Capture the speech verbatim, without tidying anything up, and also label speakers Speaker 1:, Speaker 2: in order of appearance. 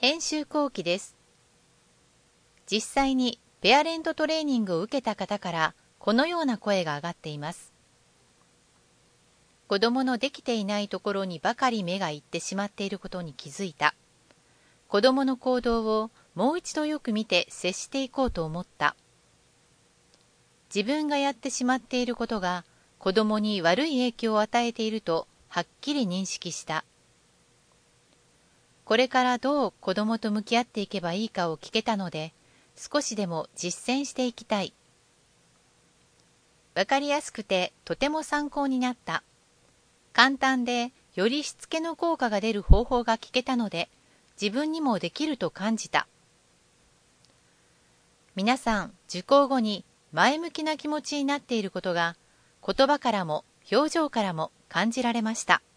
Speaker 1: 編集後期です。実際にペアレントトレーニングを受けた方からこのような声が上がっています。子供のできていないところにばかり目がいってしまっていることに気づいた。子供の行動をもう一度よく見て接していこうと思った。自分がやってしまっていることが子供に悪い影響を与えているとはっきり認識した。これからどう子供と向き合っていけばいいかを聞けたので、少しでも実践していきたい。わかりやすくてとても参考になった。簡単でよりしつけの効果が出る方法が聞けたので、自分にもできると感じた。皆さん、受講後に前向きな気持ちになっていることが、言葉からも表情からも感じられました。